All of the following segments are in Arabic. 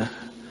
لنا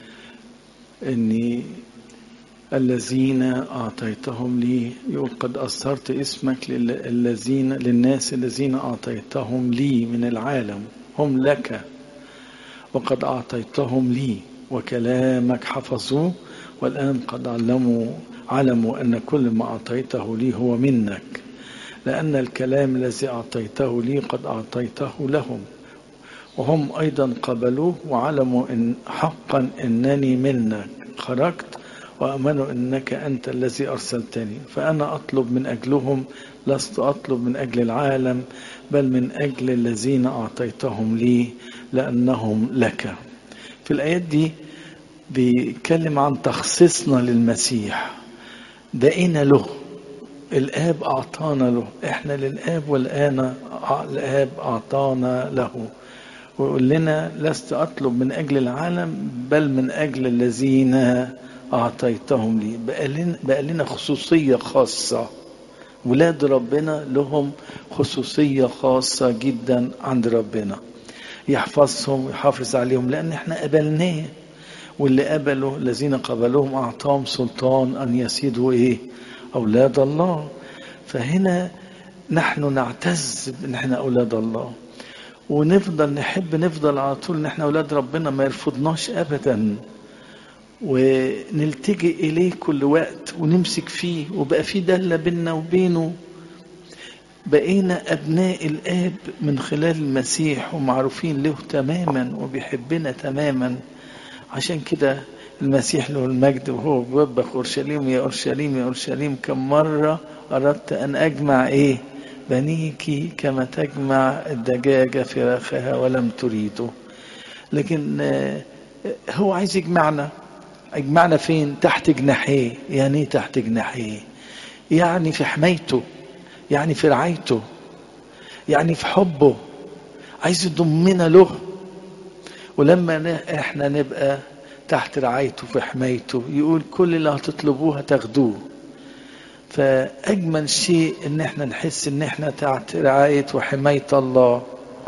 إني الذين أعطيتهم لي، يقول قد أصدرت اسمك للناس الذين أعطيتهم لي من العالم هم لك، وقد أعطيتهم لي وكلامك حفظوه، والآن قد علموا أن كل ما أعطيته لي هو منك، لأن الكلام الذي أعطيته لي قد أعطيته لهم، وهم أيضا قبلوه وعلموا إن حقا أنني منك خرجت، وأمنوا أنك أنت الذي أرسلتني. فأنا أطلب من أجلهم، لست أطلب من أجل العالم، بل من أجل الذين أعطيتهم لي لأنهم لك. في الآيات دي بيتكلم عن تخصيصنا للمسيح، بقينا له، الآب أعطانا له، إحنا للآب والآن الآب أعطانا له، ويقول لنا لست أطلب من أجل العالم بل من أجل الذين أعطيتهم لي. بقى لنا خصوصية خاصة، ولاد ربنا لهم خصوصية خاصة جدا عند ربنا، يحفظهم ويحافظ عليهم لأن احنا قبلناه، واللي قبلوا الذين قبلوهم أعطاهم سلطان أن يسيدوا أولاد الله. فهنا نحن نعتز بأن احنا أولاد الله، ونفضل نفضل على طول ان احنا أولاد ربنا، ما يرفضناش أبدا، ونلتجئ إليه كل وقت ونمسك فيه، وبقى فيه دالة بيننا وبينه. بقينا أبناء الآب من خلال المسيح، ومعروفين له تماما وبيحبنا تماما. عشان كده المسيح له المجد وهو بيوبخ أورشليم يا أورشليم يا أورشليم كم مرة أردت أن أجمع بنيك كما تجمع الدجاجة فراخها ولم تريده. لكن هو عايز يجمعنا فين؟ تحت جناحيه. يعني تحت جناحيه؟ يعني في حمايته، يعني في رعايته، يعني في حبه، عايز يضمنا له. ولما احنا نبقى تحت رعايته في حمايته، يقول كل اللي هتطلبوه هتاخدوه. فأجمل شيء ان احنا نحس ان احنا تحت رعاية وحماية الله،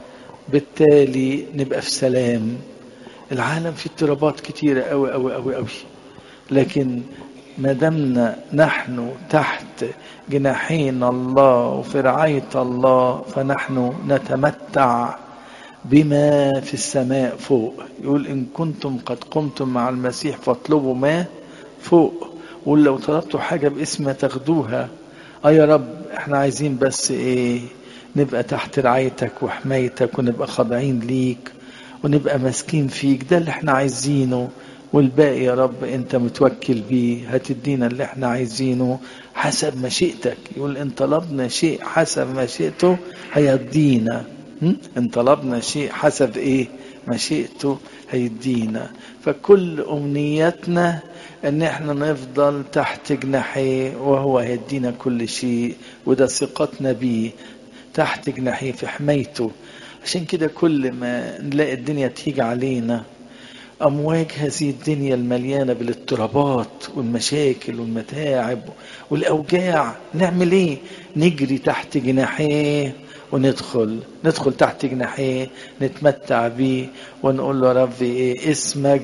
بالتالي نبقى في سلام. العالم فيه اضطرابات كتيرة قوي قوي قوي قوي، لكن ما دمنا نحن تحت جناحين الله وفي رعاية الله، فنحن نتمتع بما في السماء فوق. يقول إن كنتم قد قمتم مع المسيح فاطلبوا ما فوق، ولو طلبتوا حاجة باسم تاخدوها. يا رب احنا عايزين بس نبقى تحت رعايتك وحمايتك، ونبقى خاضعين ليك، ونبقى ماسكين فيك. ده اللي احنا عايزينه، والباقي يا رب انت متوكل بيه، هتدينا اللي احنا عايزينه حسب مشيئتك. يقول ان طلبنا شيء حسب مشيئته هيدينا. ان طلبنا شيء حسب مشيئته هيدينا. فكل امنياتنا ان احنا نفضل تحت جناحيه، وهو هيدينا كل شيء، وده ثقتنا بيه، تحت جناحيه في حمايته. عشان كده كل ما نلاقي الدنيا تيجي علينا، أمواج هذه الدنيا المليانة بالاضطرابات والمشاكل والمتاعب والأوجاع، نعمل نجري تحت جناحيه وندخل تحت جناحيه، نتمتع بيه، ونقول له يا رب اسمك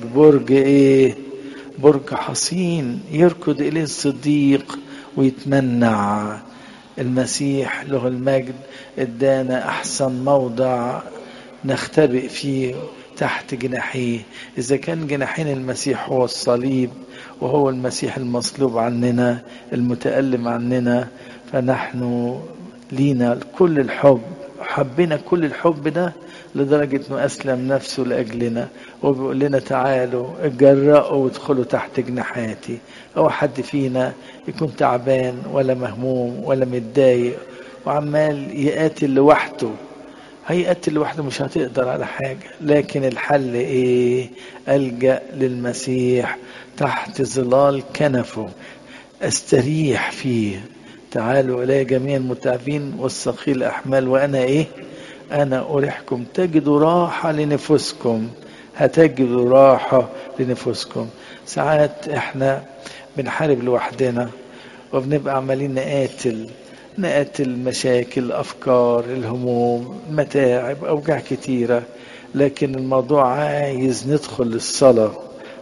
برج حصين يركض إليه الصديق ويتمنع. المسيح له المجد ادانا أحسن موضع نختبئ فيه تحت جناحيه. إذا كان جناحين المسيح هو الصليب، وهو المسيح المصلوب عننا المتألم عننا، فنحن لينا كل الحب، حبنا كل الحب ده لدرجة أنه أسلم نفسه لأجلنا، وبيقول لنا تعالوا اتجرأوا وادخلوا تحت جناحاتي. هو حد فينا يكون تعبان ولا مهموم ولا متضايق وعمال يقاتل لوحده؟ هيقتل لوحده مش هتقدر على حاجة. لكن الحل ألجأ للمسيح تحت ظلال كنفه، استريح فيه. تعالوا إلي جميع المتعبين والثقيل الأحمال وأنا أنا أريحكم. تجدوا راحة لنفسكم، هتجدوا راحة لنفسكم. ساعات احنا بنحارب لوحدنا، وبنبقى عمالين نقاتل مشاكل، أفكار، الهموم، متاعب، أوجاع كتيرة. لكن الموضوع عايز ندخل للصلاة،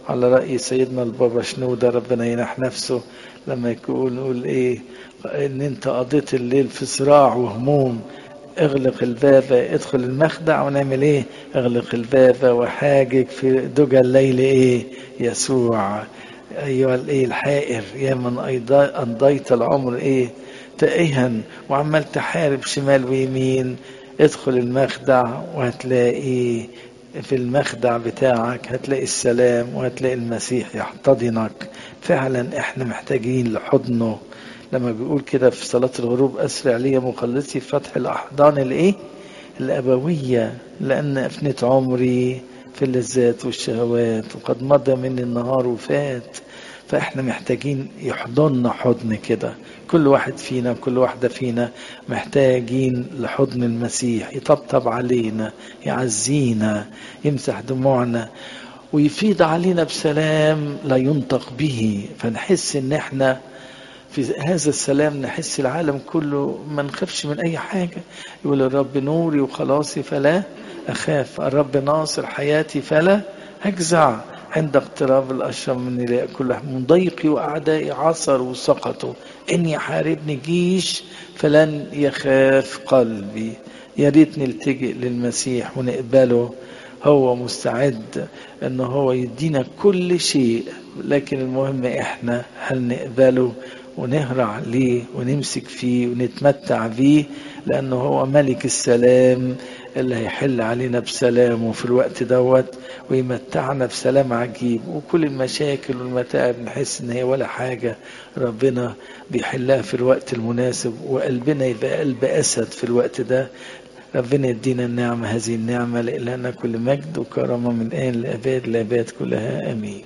على رأي سيدنا البابا شنودة ربنا ينح نفسه لما يقول ايه ان انت قضيت الليل في صراع وهموم، اغلق الباب، ادخل المخدع ونعمل ايه؟ اغلق الباب وحاجج في دجى الليل ايه؟ يسوع. ايها الايه الحائر يا من امضيت العمر ايه؟ تائها وعمال تحارب شمال ويمين، ادخل المخدع وهتلاقي في المخدع بتاعك هتلاقي السلام وهتلاقي المسيح يحتضنك. فعلا احنا محتاجين لحضنه. لما بيقول كده في صلاة الغروب أسرع لي مخلصي فتح الأحضان الإيه؟ الأبوية، لأن أفنيت عمري في اللذات والشهوات وقد مضى مني النهار وفات. فإحنا محتاجين يحضننا حضن كده، كل واحد فينا كل واحدة فينا محتاجين لحضن المسيح، يطبطب علينا، يعزينا، يمسح دموعنا، ويفيض علينا بسلام لا ينطق به، فنحس ان احنا في هذا السلام نحس العالم كله ما نخافش من أي حاجة. يقول الرب نوري وخلاصي فلا أخاف، الرب ناصر حياتي فلا أجزع، عند اقتراب الأشرار مني لا يأكل لحم، ضيقي وأعدائي عصروا وسقطوا، إن يحاربني جيش فلن يخاف قلبي. يا ريت نلتجئ للمسيح ونقبله، هو مستعد ان هو يدينا كل شيء، لكن المهم احنا هل نقبله ونهرع ليه ونمسك فيه ونتمتع بيه، لأنه هو ملك السلام اللي هيحل علينا بسلامه في الوقت دوت ويمتعنا بسلام عجيب. وكل المشاكل والمتاعب نحس ان هي ولا حاجة، ربنا بيحلها في الوقت المناسب، وقلبنا يبقى قلب أسد في الوقت ده. ربنا يدينا النعمة، هذه النعمة لإلهنا كل مجد وكرامة من آن لأباد الآباد كلها آمين.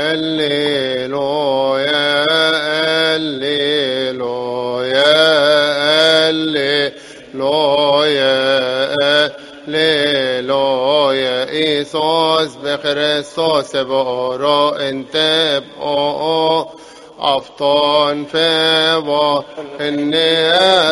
هللويا هللويا هللويا هللويا إيسوس بخريستوس بورو انت بأو أفطان فبا إني